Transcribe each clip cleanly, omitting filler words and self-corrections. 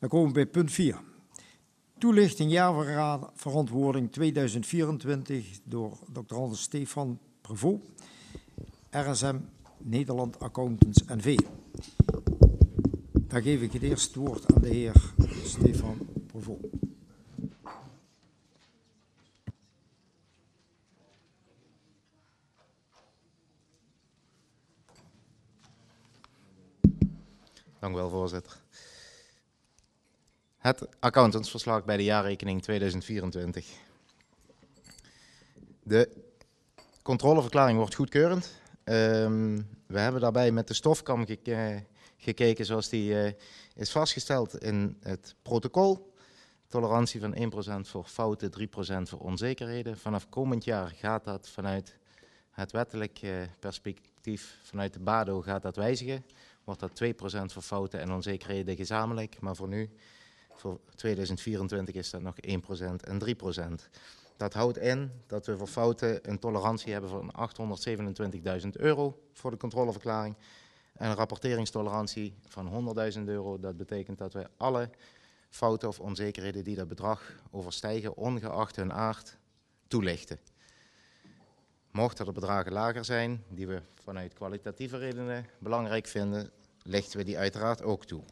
Dan komen we bij punt 4. Toelichting jaarverantwoording 2024 door Dr. Hans Stefan Prevot, RSM Nederland Accountants NV. Daar geef ik het eerst woord aan de heer Stefan Prevot. Dank u wel, voorzitter. Het accountantsverslag bij de jaarrekening 2024. De controleverklaring wordt goedkeurend. We hebben daarbij met de stofkam gekeken zoals die is vastgesteld in het protocol. Tolerantie van 1% voor fouten, 3% voor onzekerheden. Vanaf komend jaar gaat dat vanuit het wettelijk perspectief, vanuit de BADO gaat dat wijzigen. Wordt dat 2% voor fouten en onzekerheden gezamenlijk, maar voor nu, voor 2024 is dat nog 1% en 3%. Dat houdt in dat we voor fouten een tolerantie hebben van €827.000 voor de controleverklaring en een rapporteringstolerantie van €100.000. Dat betekent dat we alle fouten of onzekerheden die dat bedrag overstijgen, ongeacht hun aard, toelichten. Mochten er bedragen lager zijn, die we vanuit kwalitatieve redenen belangrijk vinden, lichten we die uiteraard ook toe.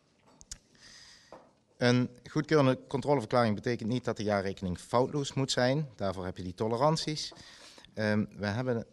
Een goedkeurende controleverklaring betekent niet dat de jaarrekening foutloos moet zijn. Daarvoor heb je die toleranties. We hebben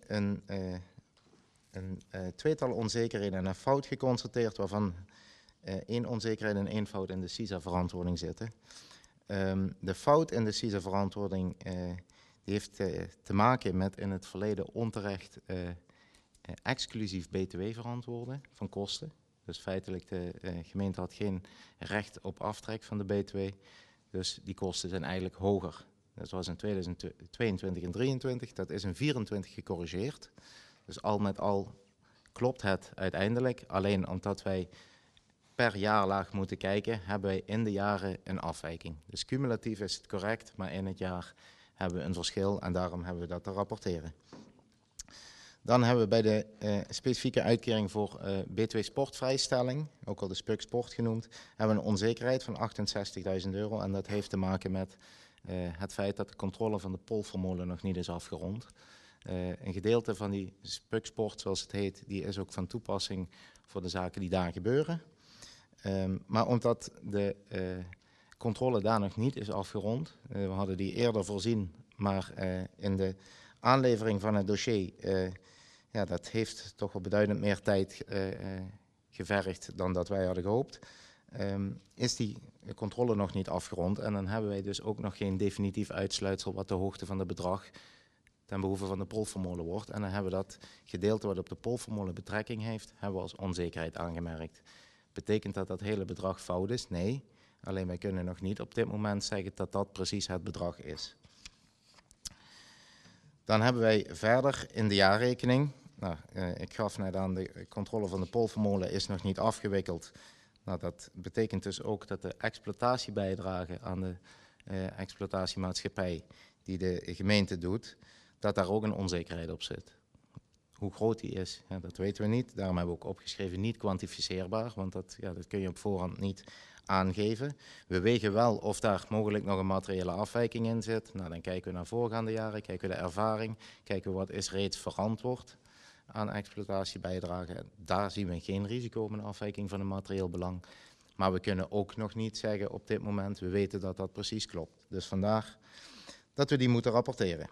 een tweetal onzekerheden en een fout geconstateerd, waarvan 1 onzekerheid en 1 fout in de CISA-verantwoording zitten. De fout in de CISA-verantwoording die heeft te maken met in het verleden onterecht exclusief BTW verantwoorden van kosten. Dus feitelijk de gemeente had geen recht op aftrek van de BTW. Dus die kosten zijn eigenlijk hoger. Dat was in 2022 en 2023. Dat is in 2024 gecorrigeerd. Dus al met al klopt het uiteindelijk. Alleen omdat wij per jaarlaag moeten kijken, hebben wij in de jaren een afwijking. Dus cumulatief is het correct, maar in het jaar hebben we een verschil en daarom hebben we dat te rapporteren. Dan hebben we bij de specifieke uitkering voor BTW sportvrijstelling, ook al de SPUC Sport genoemd, hebben we een onzekerheid van €68.000 en dat heeft te maken met het feit dat de controle van de polvermolen nog niet is afgerond. Een gedeelte van die SPUC Sport, zoals het heet, die is ook van toepassing voor de zaken die daar gebeuren. Maar omdat de controle daar nog niet is afgerond, we hadden die eerder voorzien, maar in de aanlevering van het dossier, ja, dat heeft toch wel beduidend meer tijd gevergd dan dat wij hadden gehoopt, is die controle nog niet afgerond. En dan hebben wij dus ook nog geen definitief uitsluitsel wat de hoogte van het bedrag ten behoeve van de polvermolen wordt. En dan hebben we dat gedeelte wat op de polvermolen betrekking heeft, hebben we als onzekerheid aangemerkt. Betekent dat dat hele bedrag fout is? Nee. Alleen wij kunnen nog niet op dit moment zeggen dat dat precies het bedrag is. Dan hebben wij verder in de jaarrekening, ik gaf net aan, de controle van de polvermolen is nog niet afgewikkeld. Nou, dat betekent dus ook dat de exploitatiebijdrage aan de exploitatiemaatschappij die de gemeente doet, dat daar ook een onzekerheid op zit. Hoe groot die is, ja, dat weten we niet. Daarom hebben we ook opgeschreven niet kwantificeerbaar, want dat kun je op voorhand niet aangeven. We wegen wel of daar mogelijk nog een materiële afwijking in zit. Nou, dan kijken we naar voorgaande jaren, kijken we de ervaring, kijken we wat is reeds verantwoord aan exploitatiebijdrage. Daar zien we geen risico op een afwijking van een materieel belang. Maar we kunnen ook nog niet zeggen op dit moment, we weten dat dat precies klopt. Dus vandaar dat we die moeten rapporteren.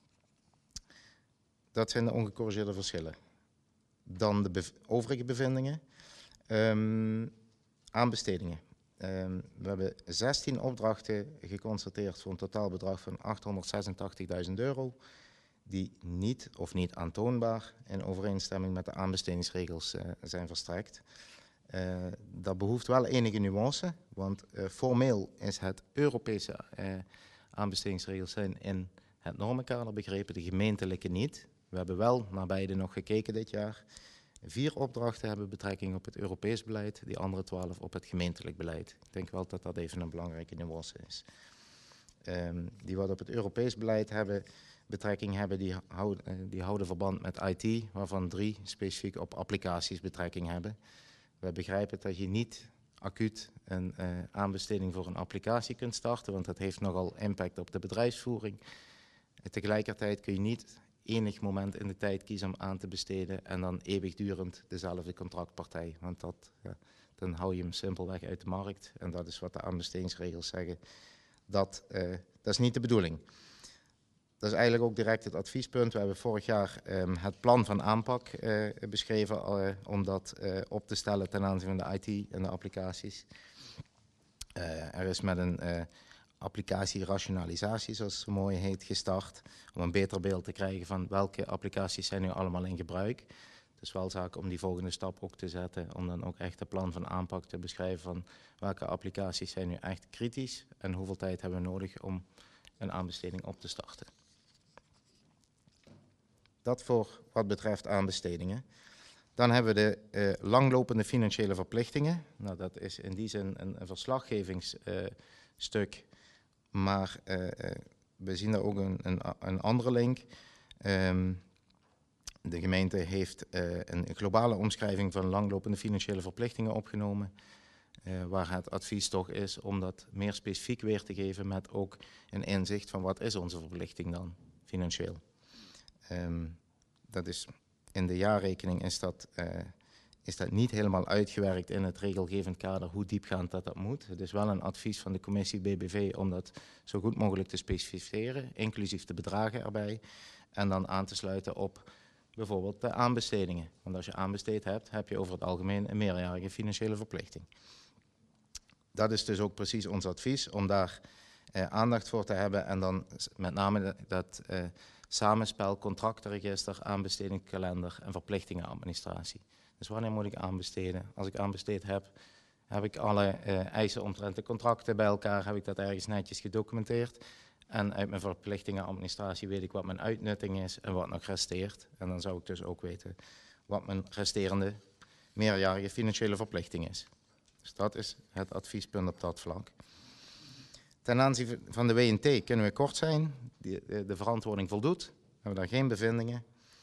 Dat zijn de ongecorrigeerde verschillen. Dan de overige bevindingen. Aanbestedingen. We hebben 16 opdrachten geconstateerd voor een totaalbedrag van €886.000, die niet of niet aantoonbaar in overeenstemming met de aanbestedingsregels zijn verstrekt. Dat behoeft wel enige nuance, want formeel is het Europese aanbestedingsregels zijn in het normenkader begrepen, de gemeentelijke niet. We hebben wel naar beide nog gekeken dit jaar. 4 opdrachten hebben betrekking op het Europees beleid, die andere 12 op het gemeentelijk beleid. Ik denk wel dat dat even een belangrijke nuance is. Die wat op het Europees beleid betrekking hebben, die houden verband met IT, waarvan 3 specifiek op applicaties betrekking hebben. We begrijpen dat je niet acuut een aanbesteding voor een applicatie kunt starten, want dat heeft nogal impact op de bedrijfsvoering. Tegelijkertijd kun je niet enig moment in de tijd kiezen om aan te besteden en dan eeuwigdurend dezelfde contractpartij, want dan hou je hem simpelweg uit de markt en dat is wat de aanbestedingsregels zeggen. Dat is niet de bedoeling. Dat is eigenlijk ook direct het adviespunt. We hebben vorig jaar het plan van aanpak beschreven om dat op te stellen ten aanzien van de IT en de applicaties. Er is met een applicatierationalisatie, zoals het zo mooi heet, gestart. Om een beter beeld te krijgen van welke applicaties zijn nu allemaal in gebruik. Het is wel zaak om die volgende stap ook te zetten. Om dan ook echt een plan van aanpak te beschrijven van welke applicaties zijn nu echt kritisch. En hoeveel tijd hebben we nodig om een aanbesteding op te starten. Dat voor wat betreft aanbestedingen. Dan hebben we de langlopende financiële verplichtingen. Nou, dat is in die zin een verslaggevingsstuk, maar we zien daar ook een andere link. De gemeente heeft een globale omschrijving van langlopende financiële verplichtingen opgenomen, waar het advies toch is om dat meer specifiek weer te geven met ook een inzicht van wat is onze verplichting dan financieel. Dat is, in de jaarrekening is dat niet helemaal uitgewerkt in het regelgevend kader hoe diepgaand dat moet. Het is wel een advies van de commissie BBV om dat zo goed mogelijk te specificeren, inclusief de bedragen erbij. En dan aan te sluiten op bijvoorbeeld de aanbestedingen. Want als je aanbesteed hebt, heb je over het algemeen een meerjarige financiële verplichting. Dat is dus ook precies ons advies om daar aandacht voor te hebben en dan met name dat samenspel, contractenregister, aanbestedingskalender en verplichtingenadministratie. Dus wanneer moet ik aanbesteden? Als ik aanbesteed heb, heb ik alle eisen omtrent de contracten bij elkaar, heb ik dat ergens netjes gedocumenteerd. En uit mijn verplichtingenadministratie weet ik wat mijn uitnutting is en wat nog resteert. En dan zou ik dus ook weten wat mijn resterende meerjarige financiële verplichting is. Dus dat is het adviespunt op dat vlak. Ten aanzien van de WNT kunnen we kort zijn. De verantwoording voldoet. We hebben daar geen bevindingen.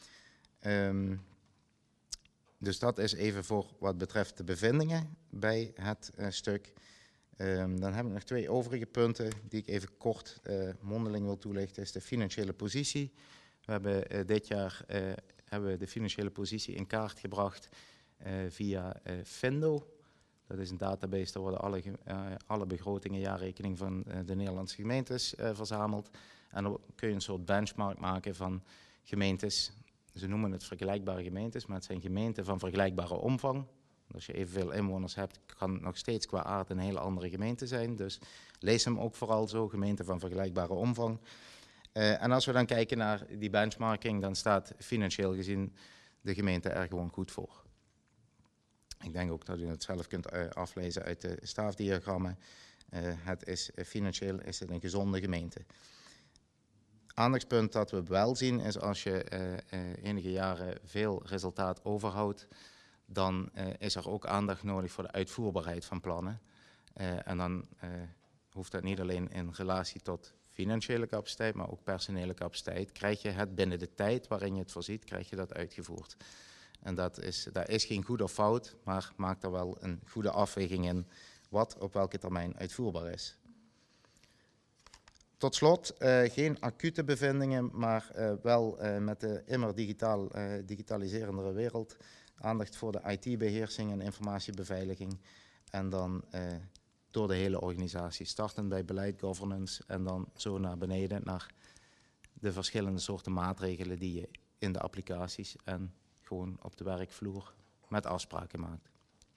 Dus dat is even voor wat betreft de bevindingen bij het stuk. Dan heb ik nog 2 overige punten die ik even kort mondeling wil toelichten. Dat is de financiële positie. We hebben dit jaar de financiële positie in kaart gebracht via Findo. Dat is een database, daar worden alle begrotingen, jaarrekening van de Nederlandse gemeentes verzameld. En dan kun je een soort benchmark maken van gemeentes. Ze noemen het vergelijkbare gemeentes, maar het zijn gemeenten van vergelijkbare omvang. Als je evenveel inwoners hebt, kan het nog steeds qua aard een hele andere gemeente zijn. Dus lees hem ook vooral zo, gemeenten van vergelijkbare omvang. En als we dan kijken naar die benchmarking, dan staat financieel gezien de gemeente er gewoon goed voor. Ik denk ook dat u het zelf kunt aflezen uit de staafdiagrammen. Financieel is het een gezonde gemeente. Aandachtspunt dat we wel zien is als je enige jaren veel resultaat overhoudt, dan is er ook aandacht nodig voor de uitvoerbaarheid van plannen. En dan hoeft dat niet alleen in relatie tot financiële capaciteit, maar ook personele capaciteit. Krijg je het binnen de tijd waarin je het voorziet, krijg je dat uitgevoerd. En daar is geen goed of fout, maar maak er wel een goede afweging in wat op welke termijn uitvoerbaar is. Tot slot, geen acute bevindingen, maar wel met de immer digitaliserendere wereld. Aandacht voor de IT-beheersing en informatiebeveiliging. En dan door de hele organisatie, startend bij beleid, governance en dan zo naar beneden naar de verschillende soorten maatregelen die je in de applicaties en gewoon op de werkvloer met afspraken maakt.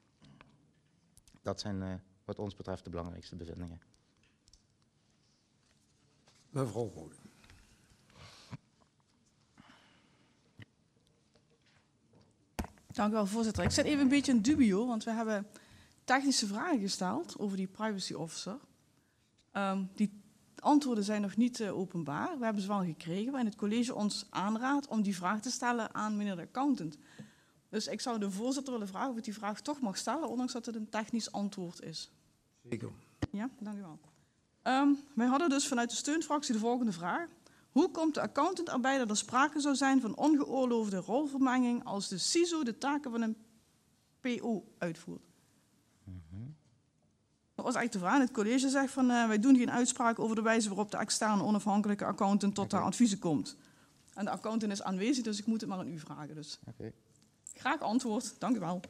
Dat zijn wat ons betreft de belangrijkste bevindingen. Mevrouw Rode. Dank u wel, voorzitter. Ik zit even een beetje in dubio, want we hebben technische vragen gesteld over die privacy officer. Die antwoorden zijn nog niet openbaar. We hebben ze wel gekregen, waarin het college ons aanraadt om die vraag te stellen aan meneer de accountant. Dus ik zou de voorzitter willen vragen of ik die vraag toch mag stellen, ondanks dat het een technisch antwoord is. Zeker. Ja, dank u wel. Wij hadden dus vanuit de steunfractie de volgende vraag. Hoe komt de accountant erbij dat er sprake zou zijn van ongeoorloofde rolvermenging als de CISO de taken van een PO uitvoert? Dat was eigenlijk de vraag. Het college zegt van wij doen geen uitspraak over de wijze waarop de externe onafhankelijke accountant tot de adviezen komt. En de accountant is aanwezig, dus ik moet het maar aan u vragen. Dus graag antwoord. Dank u wel.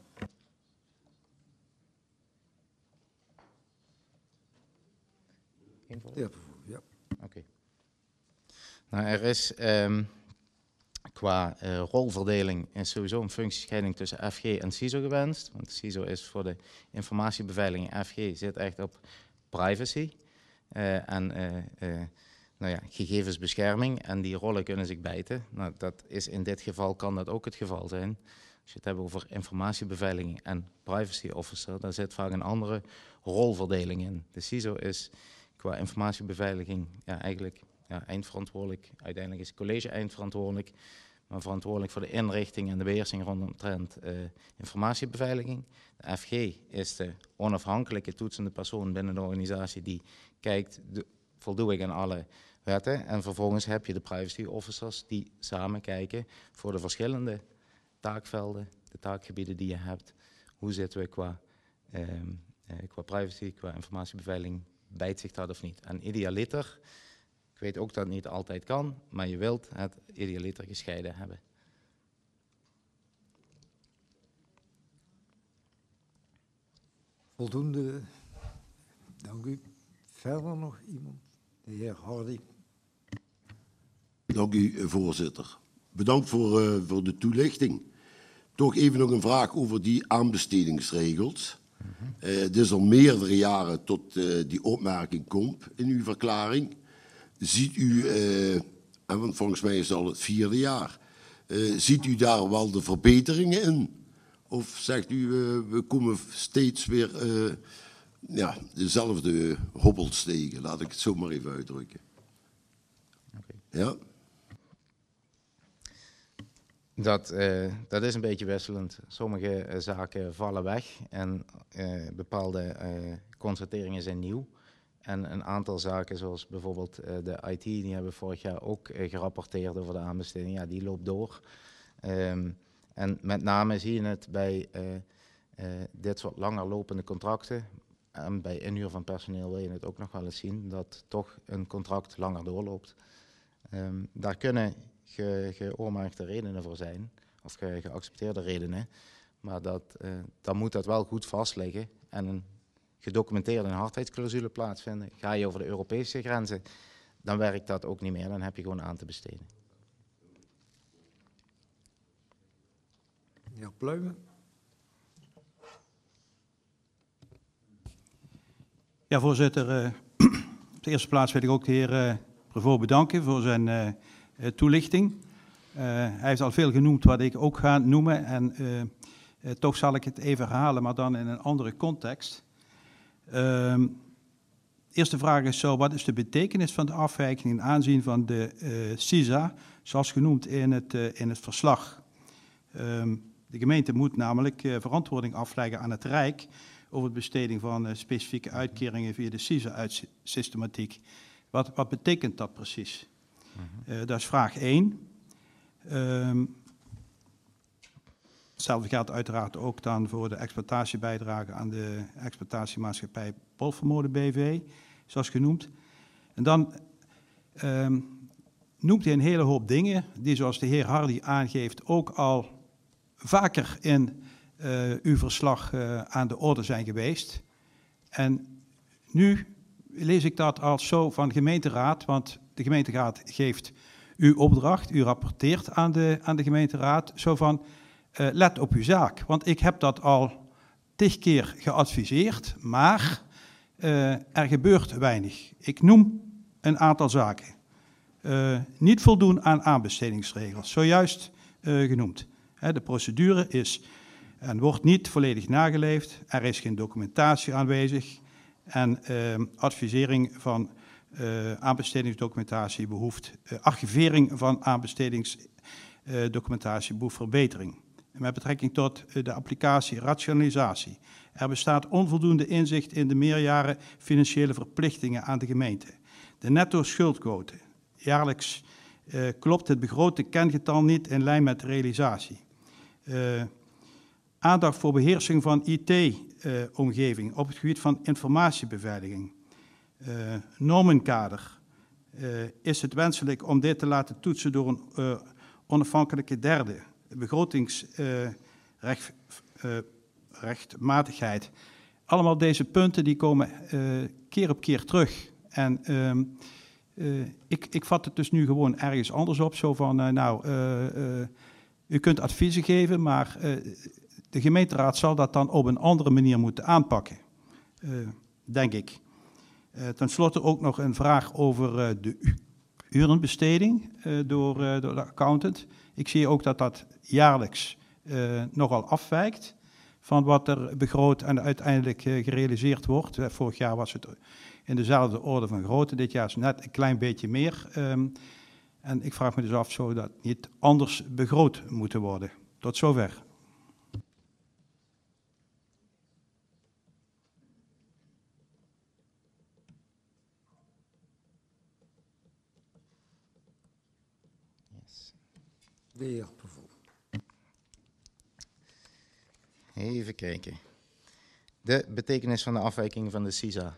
Ja. Oké. Nou, er is qua rolverdeling is sowieso een functiescheiding tussen FG en CISO gewenst. Want CISO is voor de informatiebeveiliging, FG zit echt op privacy en nou ja, gegevensbescherming. En die rollen kunnen zich bijten. Nou, dat is in dit geval kan dat ook het geval zijn. Als je het hebt over informatiebeveiliging en privacy officer, daar zit vaak een andere rolverdeling in. De CISO is qua informatiebeveiliging eigenlijk eindverantwoordelijk. Uiteindelijk is het college eindverantwoordelijk, maar verantwoordelijk voor de inrichting en de beheersing rondomtrent informatiebeveiliging. De FG is de onafhankelijke toetsende persoon binnen de organisatie die kijkt, voldoe ik aan alle wetten. En vervolgens heb je de privacy officers die samen kijken voor de verschillende taakvelden, de taakgebieden die je hebt. Hoe zitten we qua privacy, qua informatiebeveiliging, bijt zich dat of niet? En idealiter, ik weet ook dat het niet altijd kan, maar je wilt het idealiter gescheiden hebben. Voldoende. Dank u. Verder nog iemand? De heer Hardy. Dank u, voorzitter. Bedankt voor de toelichting. Toch even nog een vraag over die aanbestedingsregels. Het is al meerdere jaren tot die opmerking komt in uw verklaring. Ziet u, want volgens mij is het al het 4e jaar, ziet u daar wel de verbeteringen in? Of zegt u, we komen steeds weer dezelfde hobbels tegen, laat ik het zo maar even uitdrukken. Okay. Ja? Dat is een beetje wisselend. Sommige zaken vallen weg en bepaalde constateringen zijn nieuw. En een aantal zaken, zoals bijvoorbeeld de IT, die hebben vorig jaar ook gerapporteerd over de aanbesteding. Ja, die loopt door. En met name zie je het bij dit soort langer lopende contracten. En bij inhuur van personeel wil je het ook nog wel eens zien, dat toch een contract langer doorloopt. Daar kunnen geoormerkte redenen voor zijn, of geaccepteerde redenen. Maar dan moet dat wel goed vastliggen en een gedocumenteerde hardheidsclausule plaatsvinden. Ga je over de Europese grenzen, dan werkt dat ook niet meer. Dan heb je gewoon aan te besteden. Meneer Pluimen. Ja, voorzitter. Op de eerste plaats wil ik ook de heer Prevot bedanken voor zijn toelichting. Hij heeft al veel genoemd wat ik ook ga noemen. En toch zal ik het even herhalen, maar dan in een andere context. De eerste vraag is zo, wat is de betekenis van de afwijking in aanzien van de CISA, zoals genoemd in het verslag? De gemeente moet namelijk verantwoording afleggen aan het Rijk over de besteding van specifieke uitkeringen via de CISA-systematiek. Wat betekent dat precies? Dat is vraag 1. Hetzelfde geldt uiteraard ook dan voor de exploitatiebijdrage aan de exploitatiemaatschappij Polvermolen BV, zoals genoemd. En dan noemt hij een hele hoop dingen die, zoals de heer Hardy aangeeft, ook al vaker in uw verslag aan de orde zijn geweest. En nu lees ik dat als zo van gemeenteraad, want de gemeenteraad geeft uw opdracht, u rapporteert aan de gemeenteraad, zo van let op uw zaak. Want ik heb dat al 10 keer geadviseerd, maar er gebeurt weinig. Ik noem een aantal zaken. Niet voldoen aan aanbestedingsregels, zojuist genoemd. De procedure is en wordt niet volledig nageleefd, er is geen documentatie aanwezig en advisering van aanbestedingsdocumentatie behoeft, archivering van aanbestedingsdocumentatie behoeft verbetering. En met betrekking tot de applicatie rationalisatie. Er bestaat onvoldoende inzicht in de meerjaren financiële verplichtingen aan de gemeente. De netto schuldquote. Jaarlijks klopt het begrote kengetal niet in lijn met de realisatie. Aandacht voor beheersing van IT IT-omgeving, op het gebied van informatiebeveiliging, normenkader, is het wenselijk om dit te laten toetsen door een onafhankelijke derde, begrotingsrechtmatigheid. Allemaal deze punten die komen keer op keer terug. En ik vat het dus nu gewoon ergens anders op, zo van, u kunt adviezen geven, maar de gemeenteraad zal dat dan op een andere manier moeten aanpakken, denk ik. Ten slotte ook nog een vraag over de urenbesteding door de accountant. Ik zie ook dat dat jaarlijks nogal afwijkt van wat er begroot en uiteindelijk gerealiseerd wordt. Vorig jaar was het in dezelfde orde van grootte, dit jaar is het net een klein beetje meer. En ik vraag me dus af, zou dat niet anders begroot moeten worden? Tot zover. De heer Prevost. Even kijken. De betekenis van de afwijking van de CISA.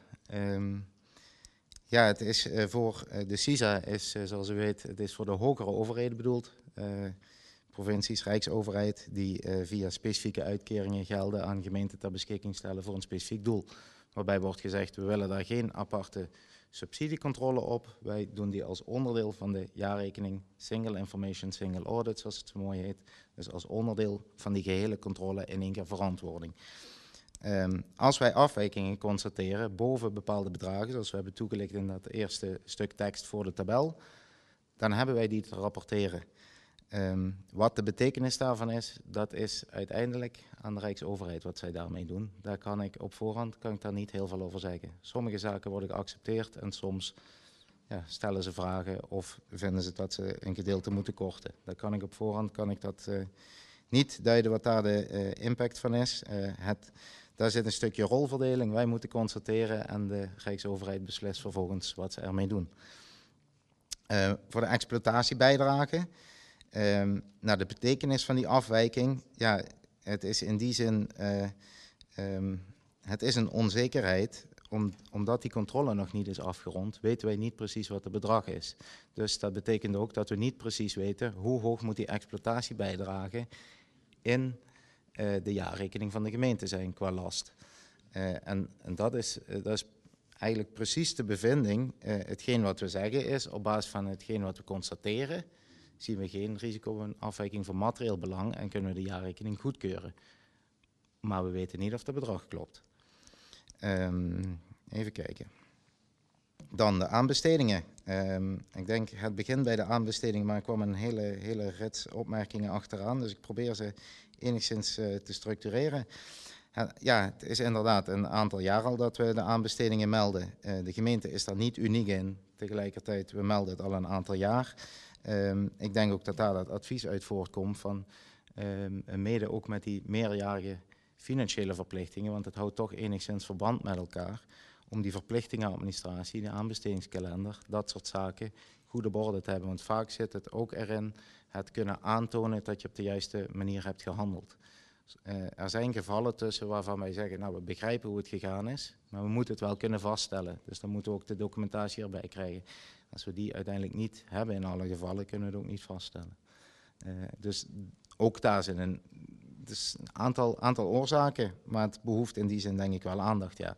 Ja, het is voor de CISA is, zoals u weet, het is voor de hogere overheden bedoeld. Provincies, rijksoverheid, die via specifieke uitkeringen gelden aan gemeenten ter beschikking stellen voor een specifiek doel. Waarbij wordt gezegd, we willen daar geen aparte subsidiecontrole op. Wij doen die als onderdeel van de jaarrekening, single information, single audit, zoals het zo mooi heet. Dus als onderdeel van die gehele controle in één keer verantwoording. Als wij afwijkingen constateren boven bepaalde bedragen, zoals we hebben toegelicht in dat eerste stuk tekst voor de tabel, dan hebben wij die te rapporteren. Wat de betekenis daarvan is, dat is uiteindelijk aan de Rijksoverheid wat zij daarmee doen. Daar kan ik op voorhand daar niet heel veel over zeggen. Sommige zaken worden geaccepteerd en soms stellen ze vragen of vinden ze dat ze een gedeelte moeten korten. Daar kan ik op voorhand niet duiden wat daar de impact van is. Daar zit een stukje rolverdeling. Wij moeten constateren en de Rijksoverheid beslist vervolgens wat ze ermee doen. Voor de exploitatiebijdrage. De betekenis van die afwijking, ja, het is in die zin, het is een onzekerheid, omdat die controle nog niet is afgerond, weten wij niet precies wat het bedrag is. Dus dat betekent ook dat we niet precies weten hoe hoog moet die exploitatiebijdrage in de jaarrekening van de gemeente zijn qua last. En dat is eigenlijk precies de bevinding. Hetgeen wat we zeggen is, op basis van hetgeen wat we constateren, zien we geen risico op een afwijking van materieel belang en kunnen we de jaarrekening goedkeuren. Maar we weten niet of het bedrag klopt. Even kijken. Dan de aanbestedingen. Ik denk het begin bij de aanbesteding, maar er kwam een hele rits opmerkingen achteraan. Dus ik probeer ze enigszins te structureren. Ja, het is inderdaad een aantal jaar al dat we de aanbestedingen melden. De gemeente is daar niet uniek in. Tegelijkertijd, we melden het al een aantal jaar. Ik denk ook dat daar dat advies uit voortkomt van mede ook met die meerjarige financiële verplichtingen, want het houdt toch enigszins verband met elkaar, om die verplichtingenadministratie, de aanbestedingskalender, dat soort zaken goed op orde te hebben. Want vaak zit het ook erin het kunnen aantonen dat je op de juiste manier hebt gehandeld. Er zijn gevallen tussen waarvan wij zeggen, nou we begrijpen hoe het gegaan is, maar we moeten het wel kunnen vaststellen. Dus dan moeten we ook de documentatie erbij krijgen. Als we die uiteindelijk niet hebben in alle gevallen, kunnen we het ook niet vaststellen. Dus ook daar zijn een aantal oorzaken, maar het behoeft in die zin denk ik wel aandacht, ja.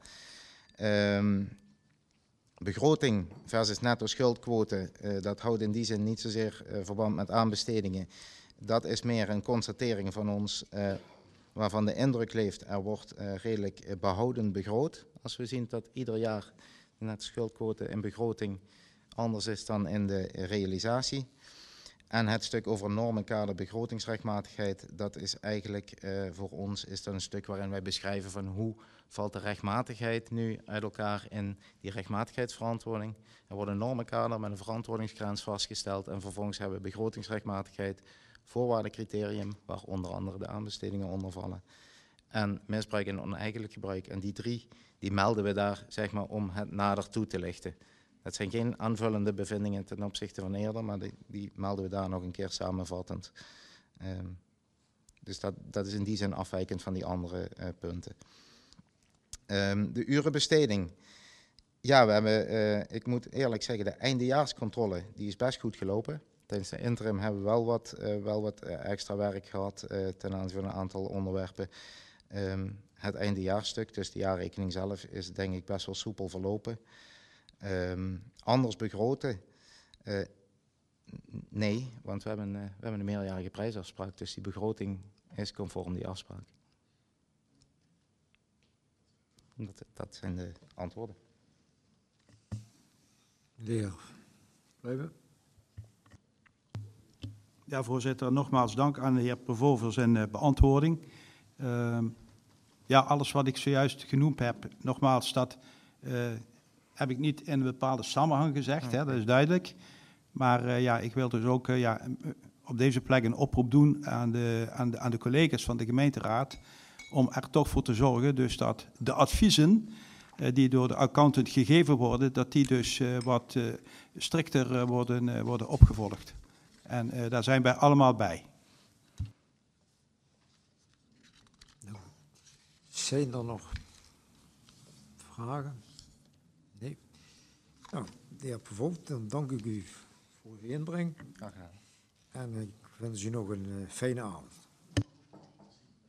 Begroting versus netto schuldquote, dat houdt in die zin niet zozeer verband met aanbestedingen. Dat is meer een constatering van ons, waarvan de indruk leeft, er wordt redelijk behoudend begroot. Als we zien dat ieder jaar de netto schuldquote in begroting anders is dan in de realisatie. En het stuk over normenkader begrotingsrechtmatigheid, dat is eigenlijk voor ons is dat een stuk waarin wij beschrijven van hoe valt de rechtmatigheid nu uit elkaar in die rechtmatigheidsverantwoording. Er wordt een normenkader met een verantwoordingsgrens vastgesteld en vervolgens hebben we begrotingsrechtmatigheid, voorwaardencriterium, waar onder andere de aanbestedingen onder vallen. En misbruik en oneigenlijk gebruik. En die drie, die melden we daar zeg maar om het nader toe te lichten. Dat zijn geen aanvullende bevindingen ten opzichte van eerder, maar die melden we daar nog een keer samenvattend. Dus dat is in die zin afwijkend van die andere punten. De urenbesteding. Ja, we hebben, ik moet eerlijk zeggen, de eindejaarscontrole, die is best goed gelopen. Tijdens de interim hebben we wel wat extra werk gehad ten aanzien van een aantal onderwerpen. Het eindejaarstuk, dus de jaarrekening zelf, is denk ik best wel soepel verlopen. Anders begroten? Nee, want we hebben een meerjarige prijsafspraak, dus die begroting is conform die afspraak. Dat zijn de antwoorden. De heer Blijven. Ja, voorzitter, nogmaals dank aan de heer Prevot voor zijn beantwoording. Ja, alles wat ik zojuist genoemd heb, nogmaals, dat heb ik niet in een bepaalde samenhang gezegd, hè, dat is duidelijk. Maar ja, ik wil dus ook op deze plek een oproep doen aan de collega's van de gemeenteraad om er toch voor te zorgen dus dat de adviezen die door de accountant gegeven worden, dat die dus wat strikter worden opgevolgd. En daar zijn wij allemaal bij. Zijn er nog vragen? Nee. Nou, de heer Pevot, dan dank ik u voor uw inbreng. Graag gedaan. En ik wens u nog een fijne avond.